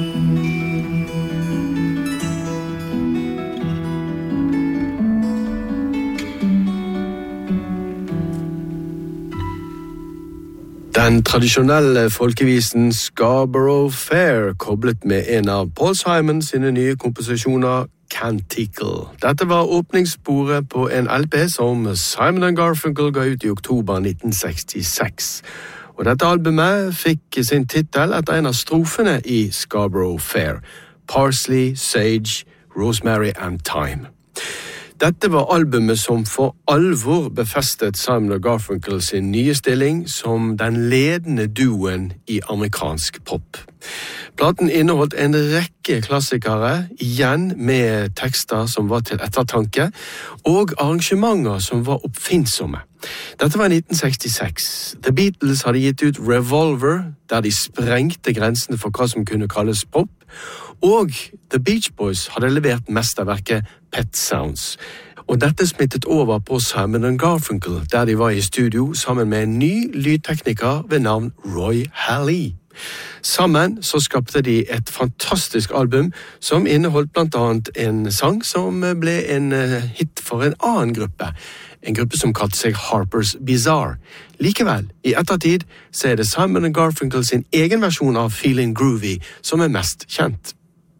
S7: Den tradisjonelle folkevisen Scarborough Fair koblet med en av Paul Simon sine nye komposisjoner Canticle. Dette var åpningssporet på en LP som Simon & Garfunkel ga ut i oktober 1966. Og dette albumet fikk sin titel etter en av strofene i Scarborough Fair, Parsley, Sage, Rosemary and Thyme. Dette var albumet som for alvor befestet Simon & Garfunkel sin nye stilling som den ledende duoen i amerikansk pop. Platen inneholdt en rekke klassikere, igjen med tekster som var til ettertanke, og arrangementer som var oppfinnsomme. Dette var i 1966. The Beatles hadde gitt ut Revolver, der de sprengte grensene for hva som kunne kalles pop, og The Beach Boys hadde levert mesterverket Pet Sounds. Og dette smittet over på Simon & Garfunkel, der de var i studio sammen med en ny lydtekniker ved navn Roy Halley. Sammen så skapte de et fantastisk album som inneholdt blant annet en sang som ble en hit for en annen gruppe. En gruppe som kalte seg Harper's Bazaar. Likevel, i ettertid, så er det Simon & Garfunkel sin egen versjon av Feeling Groovy som er mest kjent.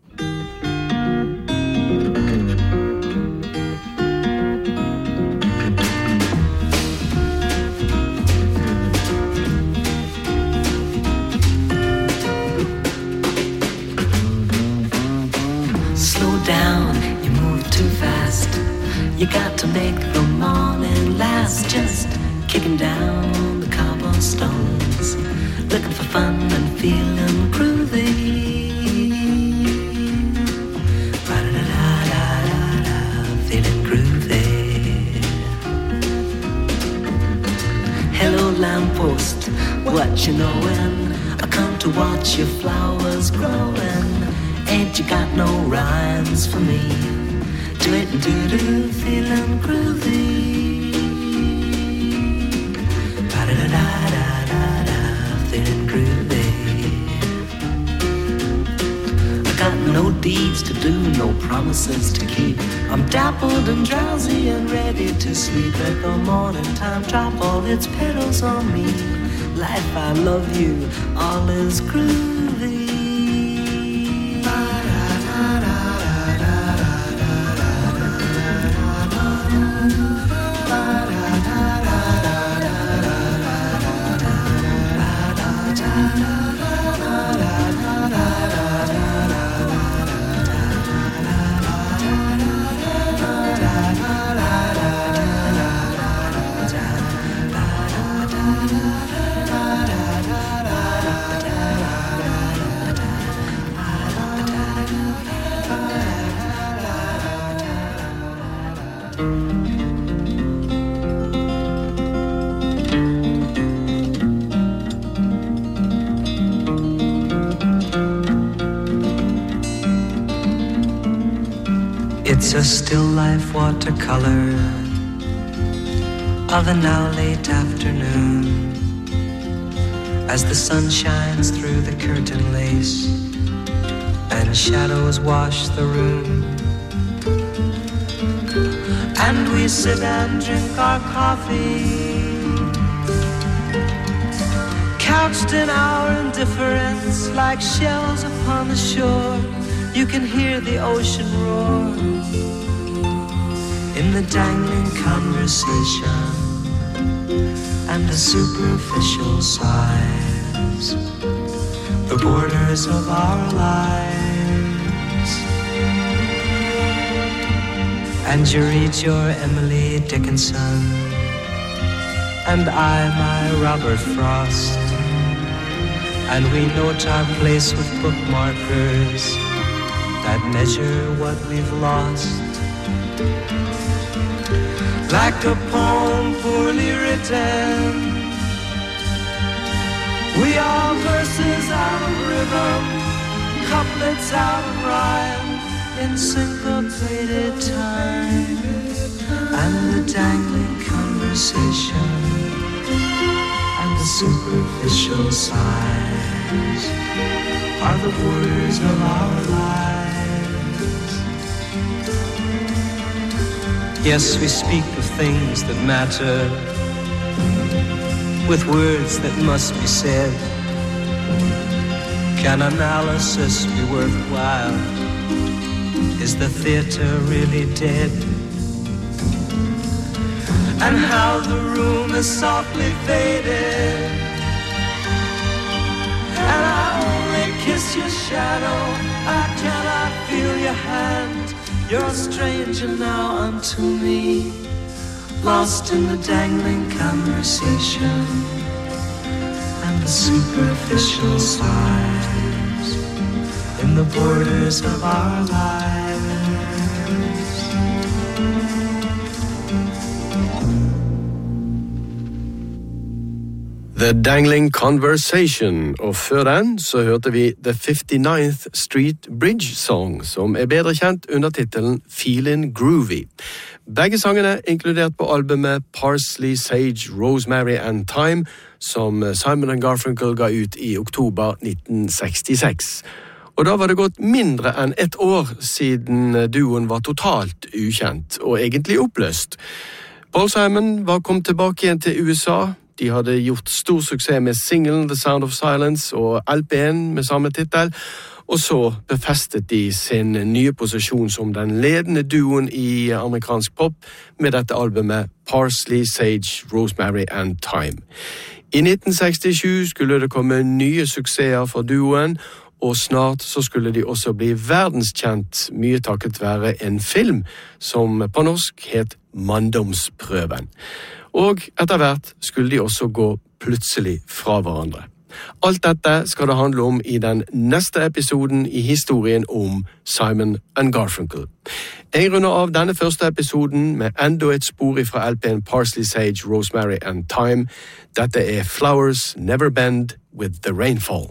S6: You got to make the morning last, just kicking down the cobblestones, looking for fun and feeling groovy. Ba-da-da-da-da-da, feeling groovy. Hello lamppost, what you knowin'? I come to watch your flowers growing. Ain't you got no rhymes for me? Do it and do-do, feeling groovy. Ba-da-da-da-da-da, feeling groovy. I got no deeds to do, no promises to keep. I'm dappled and drowsy and ready to sleep. Let the morning time drop all its petals on me. Life, I love you, all is groovy. It's a still life watercolor of a now late afternoon, as the sun shines through the curtain lace and shadows wash the room, and we sit and drink our coffee, couched in our indifference like shells upon the shore. You can hear the ocean roar in the dangling conversation and the superficial sighs, the borders of our lives. And you read your Emily Dickinson, and I my Robert Frost, and we note our place with bookmarkers that measure what we've lost. Like a poem poorly written, we are verses out of rhythm, couplets out of rhyme, in syncopated time, and the dangling conversation and the the superficial signs are the borders of our lives. Yes, we speak of things that matter with words that must be said. Can analysis be worthwhile? Is the theater really dead? And how the room is softly faded, and I only kiss your shadow, I cannot feel your hand. You're a stranger now unto me, lost in the dangling conversation and the superficial signs in the borders of our lives.
S7: The Dangling Conversation, og før den så hørte vi The 59th Street Bridge Song, som bedre kjent under titelen Feelin' Groovy. Begge sangene inkludert på albumet Parsley, Sage, Rosemary and Thyme, som Simon & Garfunkel ga ut i oktober 1966. Og da var det gått mindre enn et år siden duoen var totalt ukjent, og egentlig oppløst. Paul Simon var kommet tilbake igjen til USA. De hadde gjort stor suksess med singlen The Sound of Silence og LP-en med samme titel, og så befestet de sin nye posisjon som den ledende duoen i amerikansk pop med dette albumet Parsley, Sage, Rosemary and Thyme. I 1967 skulle det komme nye suksesser for duoen, og snart så skulle de også bli verdenskjent, mye takket være en film som på norsk het Manndomsprøven. Og etter hvert skulle de også gå plutselig fra hverandre. Alt dette skal det handle om i den neste episoden i historien om Simon & Garfunkel. Jeg runder av denne første episoden med enda et spor fra LP'en Parsley, Sage, Rosemary and Thyme. Dette Flowers Never Bend with the Rainfall.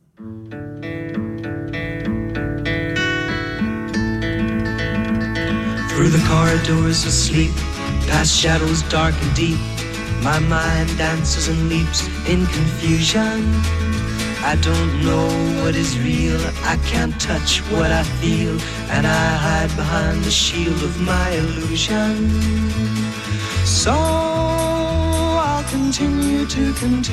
S6: Through the corridors of sleep, past shadows dark and deep, my mind dances and leaps in confusion. I don't know what is real, I can't touch what I feel, and I hide behind the shield of my illusion. So I'll continue to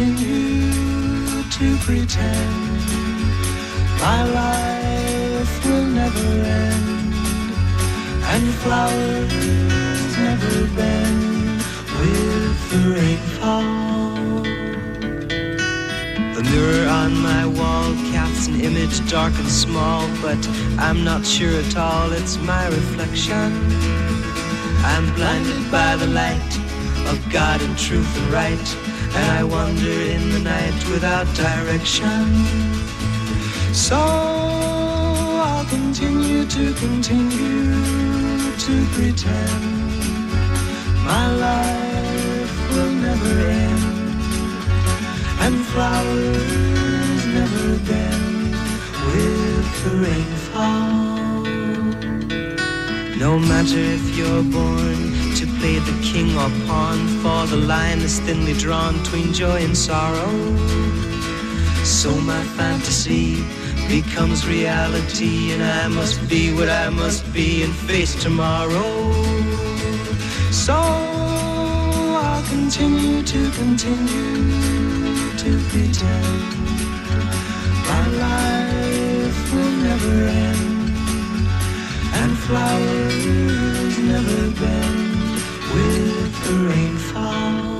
S6: pretend my life will never end, and flowers never bend with the rainfall. The mirror on my wall casts an image dark and small, but I'm not sure at all it's my reflection. I'm blinded by the light of God and truth and right, and I wander in the night without direction. So I'll continue to pretend my life will never end, and flowers never bend with the rainfall. No matter if you're born to play the king or pawn, for the line is thinly drawn between joy and sorrow. So my fantasy becomes reality, and I must be what I must be and face tomorrow. So I'll continue to pretend my life will never end, and flowers never bend with the rainfall.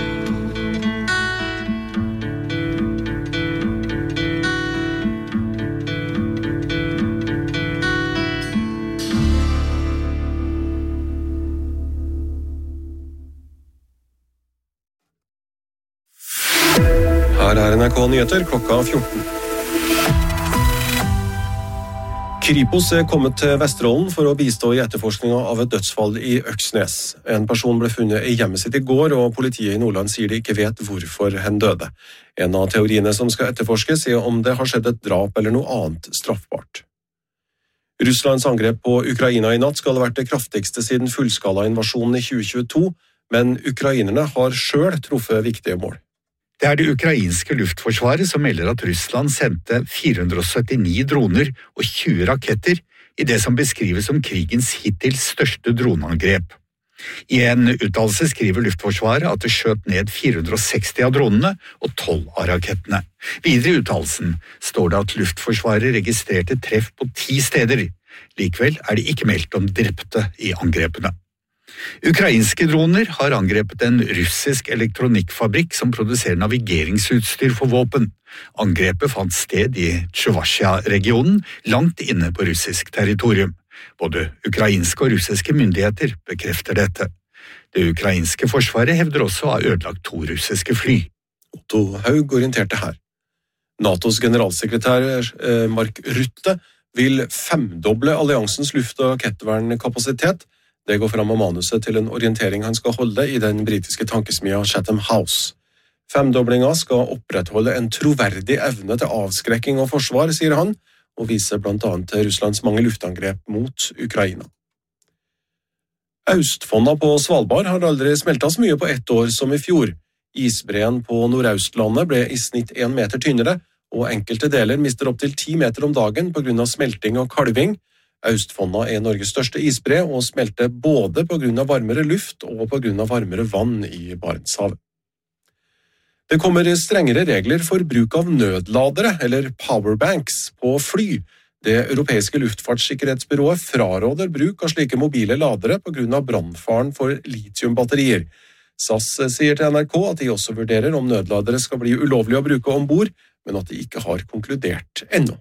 S1: Her NRK Nyheter klokka 14. Kripos kommet til Vesterålen for å bistå i etterforskningen av et dødsfall i Øksnes. En person ble funnet i hjemmet sitt i går, og politiet i Nordland sier de ikke vet hvorfor hen døde. En av teoriene som skal etterforskes om det har skjedd et drap eller noe annet straffbart. Russlands angrep på Ukraina i natt skal ha vært det kraftigste siden fullskala invasjonen i 2022, men ukrainerne har selv truffet viktige mål.
S2: Det det ukrainske luftforsvaret som melder at Russland sendte 479 droner og 20 raketter i det som beskrives som krigens hittil største droneangrep. I en uttalelse skriver luftforsvaret at det skjøt ned 460 av dronene og 12 av rakettene. Videre i uttalelsen står det at luftforsvaret registrerte treff på 10 steder. Likevel det ikke meldt om drepte i angrepene. Ukrainske droner har angrepet en russisk elektronikkfabrikk som produserer navigeringsutstyr for våpen. Angrepet fant sted i Chuvassia-regionen, langt inne på russisk territorium. Både ukrainske og russiske myndigheter bekrefter dette. Det ukrainske forsvaret hevder også å ha ødelagt 2 russiske fly.
S1: Otto Haug orienterte her. NATOs generalsekretær Mark Rutte vil 5-doble alliansens luft- og rakettvernekapasitet. Det går fram av manuset til en orientering han skal holde i den britiske tankesmia Chatham House. 5-doblinga skal opprettholde en troverdig evne til avskrekking og forsvar, sier han, og viser blant annet til Russlands mange luftangrep mot Ukraina. Østfonna på Svalbard har aldri smeltet så mye på ett år som i fjor. Isbreen på Nordøstlandet ble i snitt 1 meter tynnere, og enkelte deler mister opp til 10 meter om dagen på grunn av smelting og kalving. Østfonna Norges største isbre og smelter både på grunn av varmere luft og på grunn av varmere vann i Barentshavet. Det kommer strengere regler for bruk av nødladere, eller powerbanks, på fly. Det europeiske luftfartssikkerhetsbyrået fraråder bruk av slike mobile ladere på grunn av brannfaren for litiumbatterier. SAS sier til NRK at de også vurderer om nødladere skal bli ulovlig å bruke ombord, men at de ikke har konkludert ennå.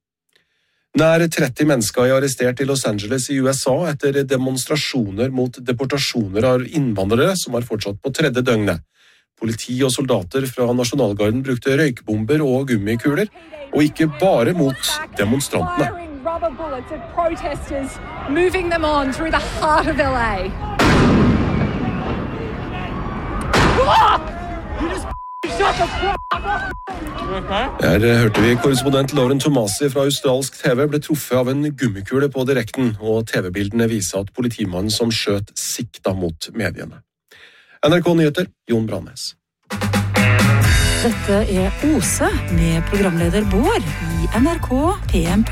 S1: Nær 30 mennesker arrestert i Los Angeles i USA etter demonstrasjoner mot deportasjoner av innvandrere som har fortsatt på 3. døgnet. Politi og soldater fra Nasjonalgarden brukte røykbomber og gummikuler, og ikke bare mot demonstrantene. Her hørte vi korrespondent Lauren Tomasi fra australsk TV ble truffet av en gummikule på direkten, og TV-bildene viser at politimannen som skjøt sikta mot mediene. NRK Nyheter, Jon Brandnes.
S5: Dette OSE med programleder Bård i NRK PM+.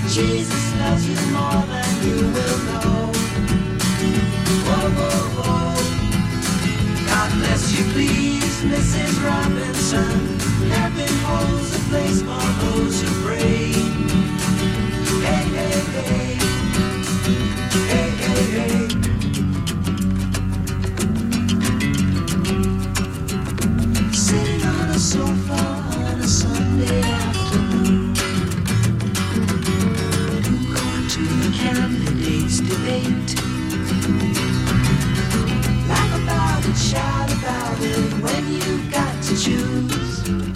S6: Jesus loves you more than you will know. Whoa, whoa, whoa. Unless you please, Mrs. Robinson, heaven holds a place for those who pray. Hey, hey, hey. Hey, hey, hey. Sitting on a sofa on a Sunday afternoon, going to the candidates' debate. Laugh about it, shout about it when you've got to choose.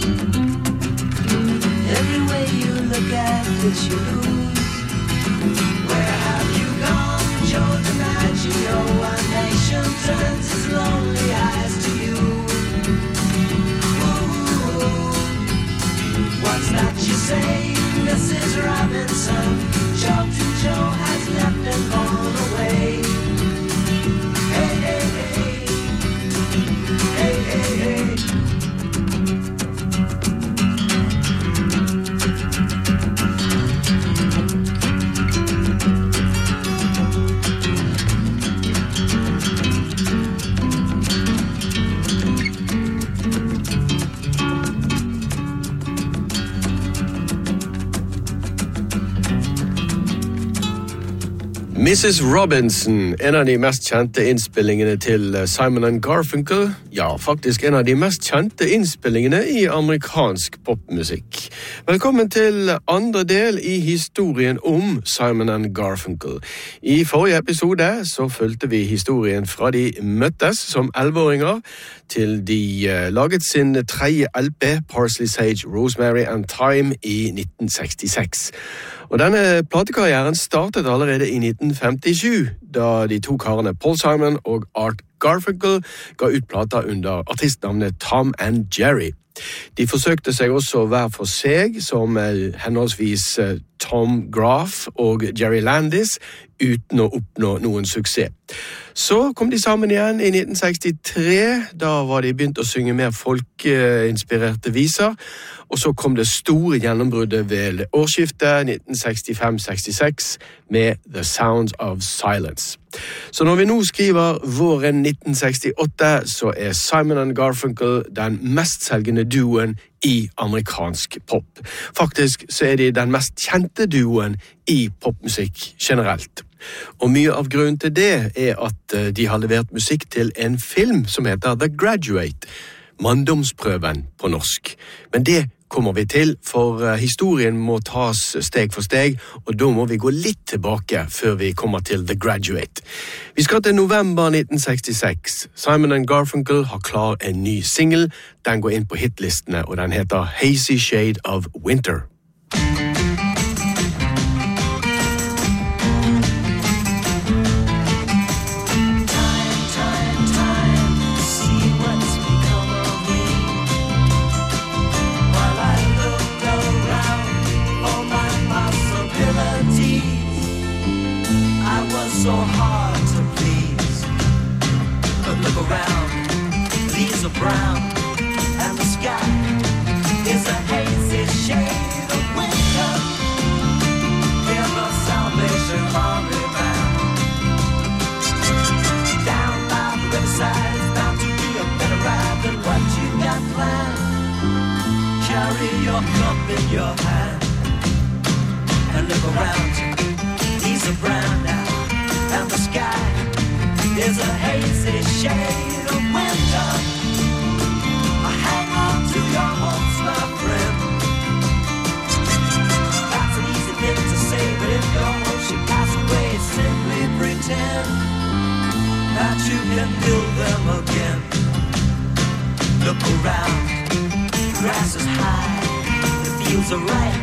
S6: Every way you look at it, you lose. Where have you gone, Joe DiMaggio? Our nation turns its lonely eyes to you. Ooh, what's that you say, Mrs. Robinson? Joe to Joe has left and gone away. Hey, hey, hey. Hey, hey, hey.
S7: Mrs. Robinson, en av de mest kjente innspillingene til Simon & Garfunkel. Ja, faktisk en av de mest kjente innspillingene i amerikansk popmusikk. Velkommen til andre del i historien om Simon & Garfunkel. I forrige episode så fulgte vi historien fra de møttes som 11-åringer til de laget sin tredje LP, Parsley, Sage, Rosemary and Thyme, i 1966. Og denne platekarrieren startet allerede i 1957, da de to karene Paul Simon og Art Garfunkel ga ut plater under artistnavnet Tom and Jerry. De forsøkte seg også hver for seg, som henholdsvis Tom Graff og Jerry Landis, uten å oppnå noen suksess. Så kom de sammen igjen i 1963, da var de begynt å synge mer folkinspirerte viser, og så kom det store gjennombruddet ved årsskiftet 1965-66 med The Sounds of Silence. Så når vi nå skriver våren 1968, så er Simon & Garfunkel den mest selgende duoen i amerikansk pop. Faktisk så er de den mest kjente duoen i popmusikk generelt. Og mye av grunnen til det er at de har levert musikk til en film som heter The Graduate, manndomsprøven på norsk. Men det kommer vi til, for historien må tas steg for steg, og da må vi gå litt tilbake før vi kommer til The Graduate. Vi skal til november 1966. Simon & Garfunkel har klar en ny single. Den går inn på hitlistene, og den heter Hazy Shade of Winter.
S6: So hard to please, but look around, leaves are brown, and the sky is a hazy shade of winter. Feel the Salvation Army band down by the riverside. It's bound to be a better ride than what you got planned. Carry your cup in your hand and look around you. Leaves are brown now, and the sky is a hazy shade of winter. Hang on to your hopes, my friend. That's an easy thing to say, but if your hopes should pass away, simply pretend that you can build them again. Look around, the grass is high, the fields are ripe,